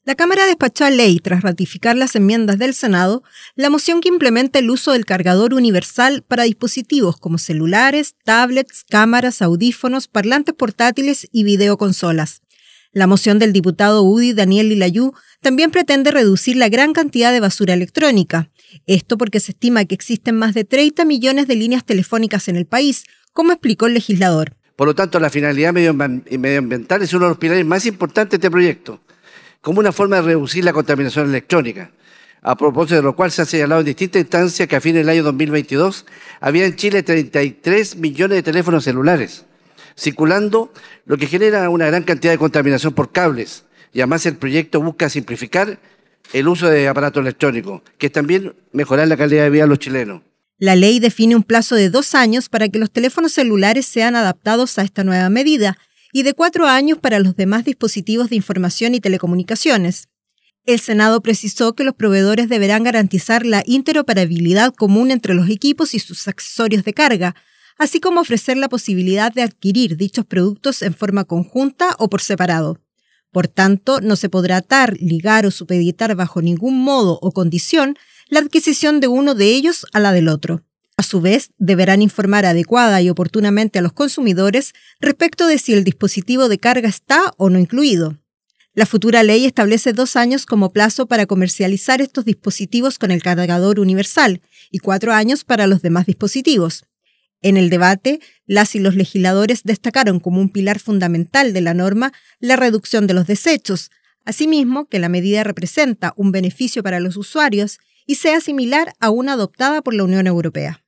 La Cámara despachó a ley, tras ratificar las enmiendas del Senado, la moción que implementa el uso del cargador universal para dispositivos como celulares, tablets, cámaras, audífonos, parlantes portátiles y videoconsolas. La moción del diputado UDI Daniel Lilayú también pretende reducir la gran cantidad de basura electrónica. Esto porque se estima que existen más de 30 millones de líneas telefónicas en el país, como explicó el legislador. Por lo tanto, la finalidad medioambiental es uno de los pilares más importantes de este proyecto, como una forma de reducir la contaminación electrónica, a propósito de lo cual se ha señalado en distintas instancias que a fines del año 2022 había en Chile 33 millones de teléfonos celulares circulando, lo que genera una gran cantidad de contaminación por cables. Y además el proyecto busca simplificar el uso de aparatos electrónicos, que es también mejorar la calidad de vida de los chilenos. La ley define un plazo de 2 años para que los teléfonos celulares sean adaptados a esta nueva medida y de 4 años para los demás dispositivos de información y telecomunicaciones. El Senado precisó que los proveedores deberán garantizar la interoperabilidad común entre los equipos y sus accesorios de carga, así como ofrecer la posibilidad de adquirir dichos productos en forma conjunta o por separado. Por tanto, no se podrá atar, ligar o supeditar bajo ningún modo o condición la adquisición de uno de ellos a la del otro. A su vez, deberán informar adecuada y oportunamente a los consumidores respecto de si el dispositivo de carga está o no incluido. La futura ley establece 2 años como plazo para comercializar estos dispositivos con el cargador universal y 4 años para los demás dispositivos. En el debate, las y los legisladores destacaron como un pilar fundamental de la norma la reducción de los desechos, asimismo que la medida representa un beneficio para los usuarios y sea similar a una adoptada por la Unión Europea.